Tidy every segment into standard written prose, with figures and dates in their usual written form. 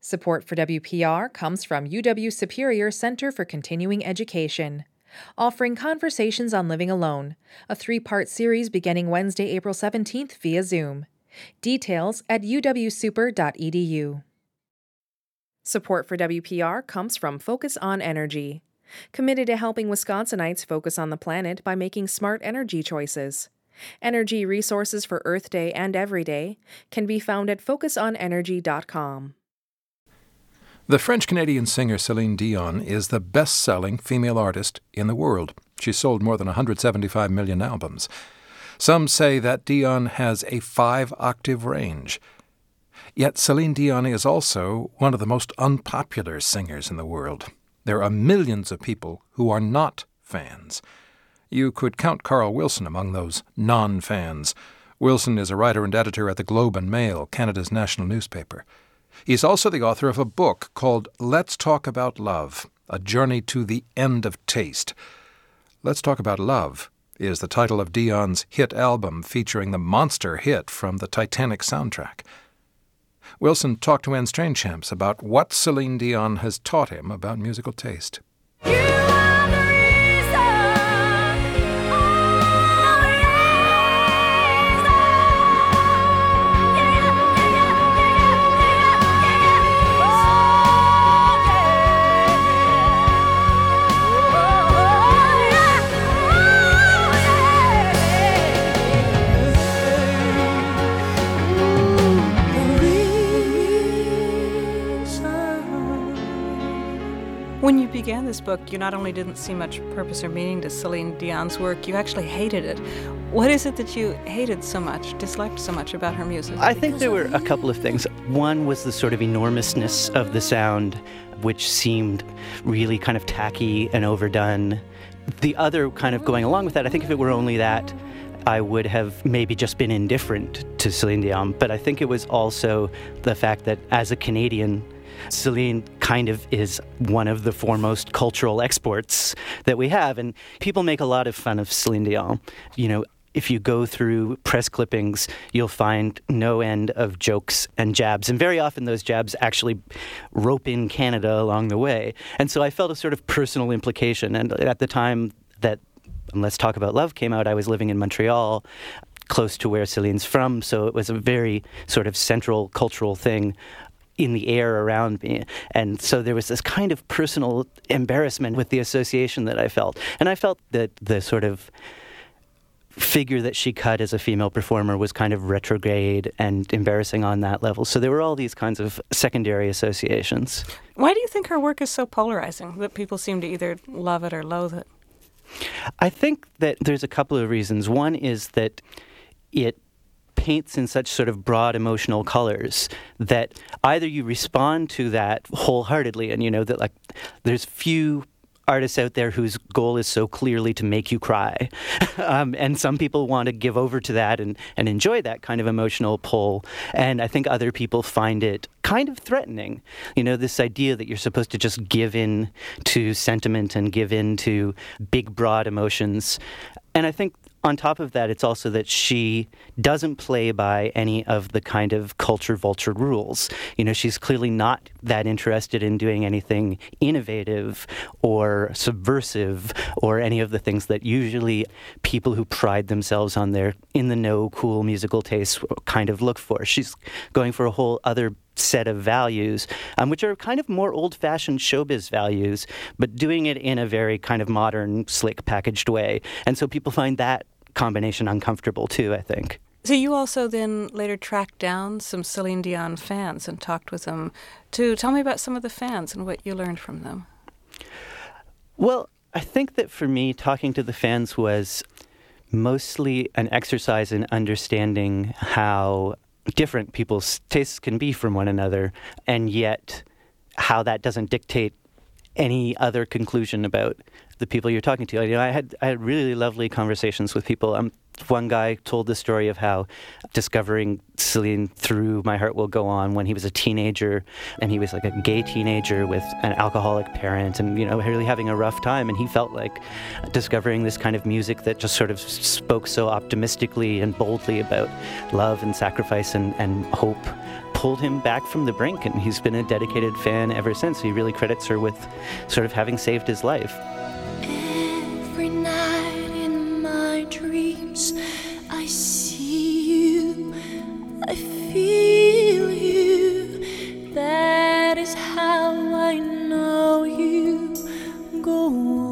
Support for WPR comes from UW Superior Center for Continuing Education, offering Conversations on Living Alone, a 3-part series beginning Wednesday, April 17th via Zoom. Details at uwsuper.edu. Support for WPR comes from Focus on Energy, committed to helping Wisconsinites focus on the planet by making smart energy choices. Energy resources for Earth Day and Every Day can be found at focusonenergy.com. The French-Canadian singer Celine Dion is the best-selling female artist in the world. She's sold more than 175 million albums. Some say that Dion has a 5-octave range. Yet Celine Dion is also one of the most unpopular singers in the world. There are millions of people who are not fans. You could count Carl Wilson among those non-fans. Wilson is a writer and editor at the Globe and Mail, Canada's national newspaper. He's also the author of a book called Let's Talk About Love, A Journey to the End of Taste. Let's Talk About Love is the title of Dion's hit album featuring the monster hit from the Titanic soundtrack. Wilson talked to Anne Strainchamps about what Celine Dion has taught him about musical taste. When you began this book, you not only didn't see much purpose or meaning to Celine Dion's work, you actually hated it. What is it that you hated so much, disliked so much about her music? I think there were a couple of things. One was the sort of enormousness of the sound, which seemed really kind of tacky and overdone. The other kind of going along with that, I think if it were only that, I would have maybe just been indifferent to Celine Dion. But I think it was also the fact that as a Canadian, Celine kind of is one of the foremost cultural exports that we have. And people make a lot of fun of Celine Dion. You know, if you go through press clippings, you'll find no end of jokes and jabs. And very often those jabs actually rope in Canada along the way. And so I felt a sort of personal implication. And at the time that Let's Talk About Love came out, I was living in Montreal, close to where Celine's from. So it was a very sort of central cultural thing in the air around me. And so there was this kind of personal embarrassment with the association that I felt. And I felt that the sort of figure that she cut as a female performer was kind of retrograde and embarrassing on that level. So there were all these kinds of secondary associations. Why do you think her work is so polarizing, that people seem to either love it or loathe it? I think that there's a couple of reasons. One is that it paints in such sort of broad emotional colors that either you respond to that wholeheartedly, and you know that like there's few artists out there whose goal is so clearly to make you cry. And some people want to give over to that and enjoy that kind of emotional pull. And I think other people find it kind of threatening. You know, this idea that you're supposed to just give in to sentiment and give in to big, broad emotions. And I think on top of that, it's also that she doesn't play by any of the kind of culture vulture rules. You know, she's clearly not that interested in doing anything innovative or subversive or any of the things that usually people who pride themselves on their in-the-know cool musical tastes kind of look for. She's going for a whole other set of values, which are kind of more old-fashioned showbiz values, but doing it in a very kind of modern, slick, packaged way. And so people find that combination uncomfortable too, I think. So you also then later tracked down some Celine Dion fans and talked with them. To tell me about some of the fans and what you learned from them. Well, I think that for me, talking to the fans was mostly an exercise in understanding how different people's tastes can be from one another, and yet how that doesn't dictate any other conclusion about the people you're talking to. You know, I had really lovely conversations with people. One guy told the story of how discovering Celine through My Heart Will Go On when he was a teenager, and he was like a gay teenager with an alcoholic parent and, you know, really having a rough time. And he felt like discovering this kind of music that just sort of spoke so optimistically and boldly about love and sacrifice and hope pulled him back from the brink, and he's been a dedicated fan ever since. He really credits her with sort of having saved his life. Every night in my dreams, I see you, I feel you. That is how I know you. Go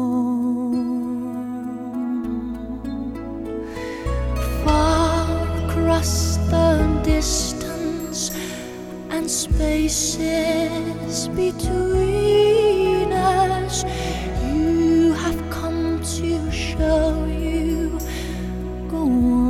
on. Far across the distance and spaces between us, you have come to show you. Go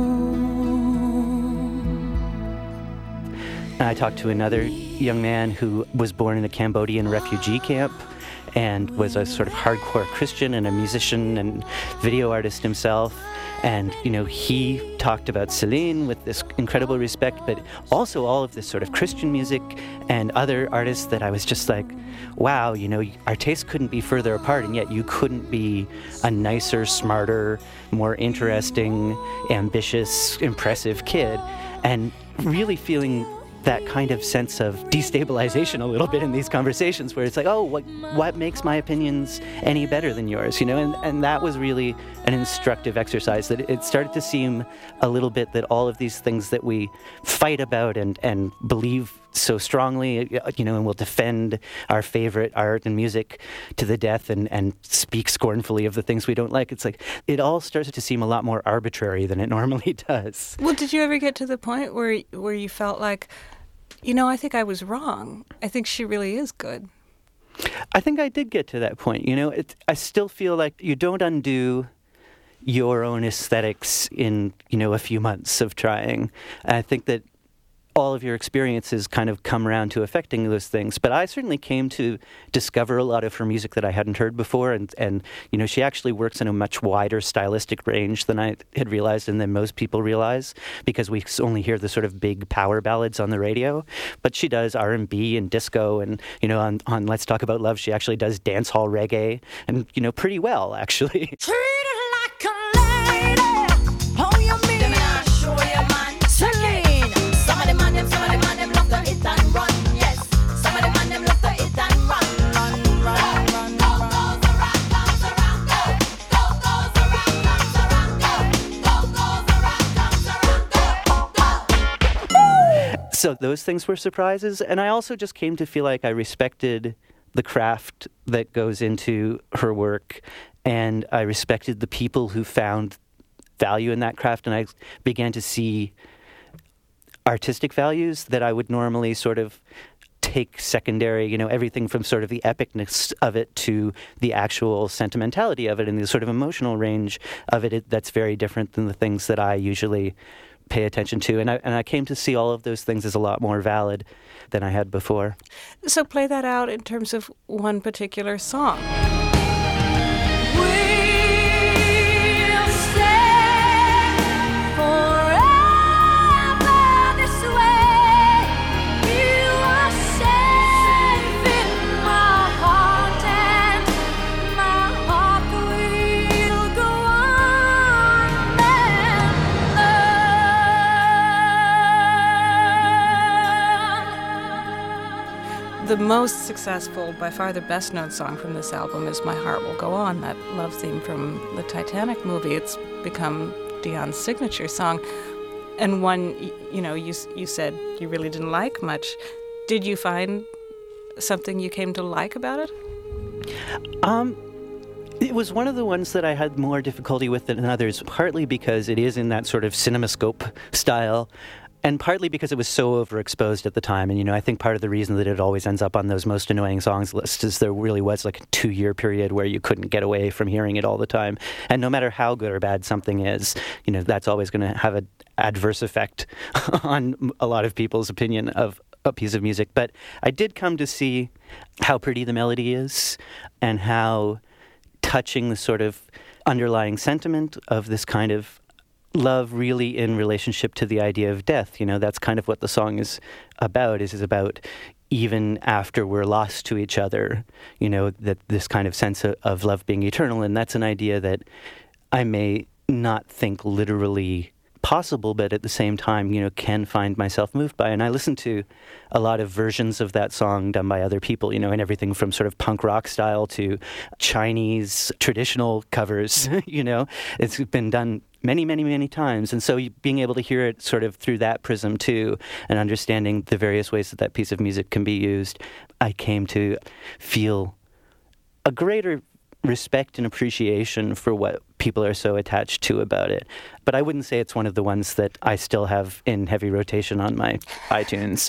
on. I talked to another young man who was born in a Cambodian refugee camp and was a sort of hardcore Christian and a musician and video artist himself. And, he talked about Celine with this incredible respect, but also all of this sort of Christian music and other artists that I was just like, wow, our tastes couldn't be further apart, and yet you couldn't be a nicer, smarter, more interesting, ambitious, impressive kid. And really feeling that kind of sense of destabilization a little bit in these conversations where it's like, oh, what makes my opinions any better than yours, and that was really an instructive exercise, that it started to seem a little bit that all of these things that we fight about and believe so strongly, and will defend our favorite art and music to the death and speak scornfully of the things we don't like. It's like, it all starts to seem a lot more arbitrary than it normally does. Well, did you ever get to the point where you felt like, I think I was wrong. I think she really is good. I think I did get to that point. I still feel like you don't undo your own aesthetics in, a few months of trying. And I think that all of your experiences kind of come around to affecting those things. But I certainly came to discover a lot of her music that I hadn't heard before. And she actually works in a much wider stylistic range than I had realized and than most people realize, because we only hear the sort of big power ballads on the radio. But she does R&B and disco. And, on Let's Talk About Love, she actually does dance hall reggae and, pretty well, actually. So those things were surprises. And I also just came to feel like I respected the craft that goes into her work, and I respected the people who found value in that craft, and I began to see artistic values that I would normally sort of take secondary, everything from sort of the epicness of it to the actual sentimentality of it and the sort of emotional range of it that's very different than the things that I usually pay attention to. And I came to see all of those things as a lot more valid than I had before. So play that out in terms of one particular song. The most successful, by far the best known song from this album is My Heart Will Go On, that love theme from the Titanic movie. It's become Dionne's signature song, and one, you said you really didn't like much. Did you find something you came to like about it? It was one of the ones that I had more difficulty with than others, partly because it is in that sort of cinemascope style, and partly because it was so overexposed at the time. And, I think part of the reason that it always ends up on those most annoying songs lists is there really was like a 2-year period where you couldn't get away from hearing it all the time. And no matter how good or bad something is, that's always going to have an adverse effect on a lot of people's opinion of a piece of music. But I did come to see how pretty the melody is and how touching the sort of underlying sentiment of this kind of love really in relationship to the idea of death. That's kind of what the song is about, is about even after we're lost to each other, that this kind of sense of love being eternal. And that's an idea that I may not think literally possible, but at the same time, can find myself moved by. And I listen to a lot of versions of that song done by other people, and everything from sort of punk rock style to Chinese traditional covers, It's been done many, many, many times. And so being able to hear it sort of through that prism too, and understanding the various ways that that piece of music can be used, I came to feel a greater respect and appreciation for what people are so attached to about it. But I wouldn't say it's one of the ones that I still have in heavy rotation on my iTunes.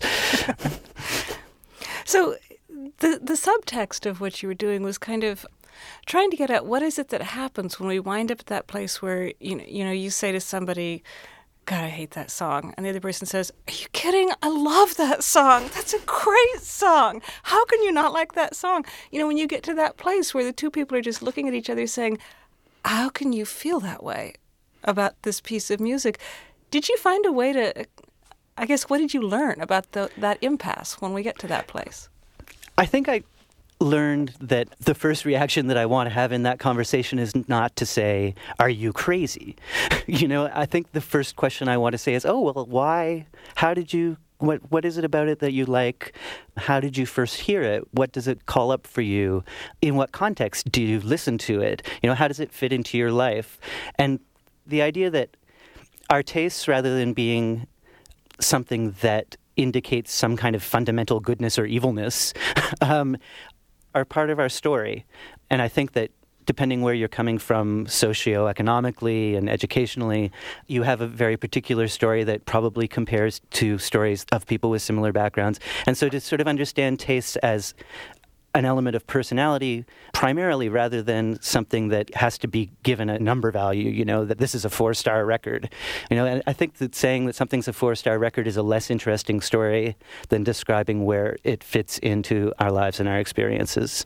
So the subtext of what you were doing was kind of trying to get at what is it that happens when we wind up at that place where, you say to somebody, God, I hate that song. And the other person says, are you kidding? I love that song. That's a great song. How can you not like that song? When you get to that place where the two people are just looking at each other saying, how can you feel that way about this piece of music? Did you find a way to, I guess, what did you learn about that impasse when we get to that place? I think I learned that the first reaction that I want to have in that conversation is not to say, are you crazy? I think the first question I want to say is, oh, well, why? How did you, what is it about it that you like? How did you first hear it? What does it call up for you? In what context do you listen to it? How does it fit into your life? And the idea that our tastes, rather than being something that indicates some kind of fundamental goodness or evilness, are part of our story. And I think that depending where you're coming from socioeconomically and educationally, you have a very particular story that probably compares to stories of people with similar backgrounds. And so to sort of understand tastes as an element of personality primarily, rather than something that has to be given a number value, that this is a 4-star record. And I think that saying that something's a 4-star record is a less interesting story than describing where it fits into our lives and our experiences.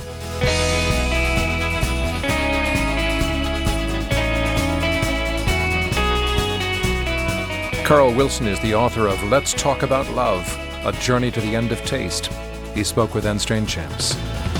Carl Wilson is the author of Let's Talk About Love, A Journey to the End of Taste. He spoke with N. Strange Champs.